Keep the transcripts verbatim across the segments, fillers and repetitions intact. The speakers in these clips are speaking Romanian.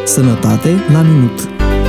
Sănătate la minut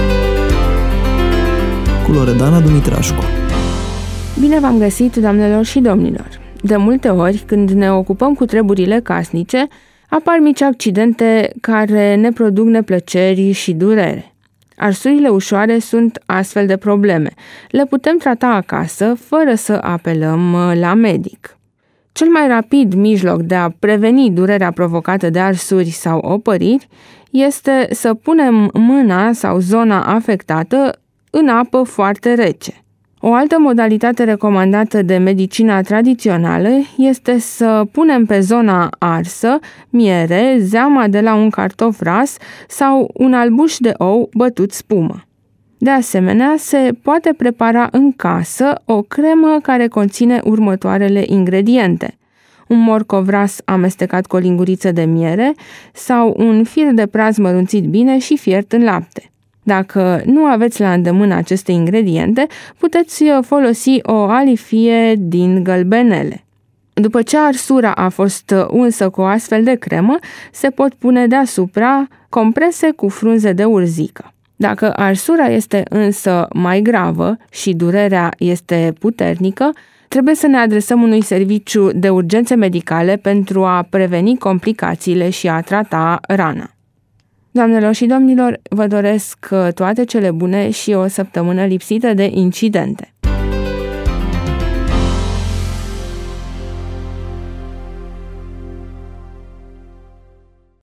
cu Loredana Dumitrașcu. Bine v-am găsit, doamnelor și domnilor! De multe ori, când ne ocupăm cu treburile casnice, apar mici accidente care ne produc neplăceri și durere. Arsurile ușoare sunt astfel de probleme. Le putem trata acasă, fără să apelăm la medic. Cel mai rapid mijloc de a preveni durerea provocată de arsuri sau opăriri este să punem mâna sau zona afectată în apă foarte rece. O altă modalitate recomandată de medicina tradițională este să punem pe zona arsă miere, zeama de la un cartof ras sau un albuș de ou bătut spumă. De asemenea, se poate prepara în casă o cremă care conține următoarele ingrediente: un morcov ras amestecat cu o linguriță de miere sau un fir de praz mărunțit bine și fiert în lapte. Dacă nu aveți la îndemână aceste ingrediente, puteți folosi o alifie din gălbenele. După ce arsura a fost unsă cu o astfel de cremă, se pot pune deasupra comprese cu frunze de urzică. Dacă arsura este însă mai gravă și durerea este puternică, trebuie să ne adresăm unui serviciu de urgențe medicale pentru a preveni complicațiile și a trata rana. Doamnelor și domnilor, vă doresc toate cele bune și o săptămână lipsită de incidente.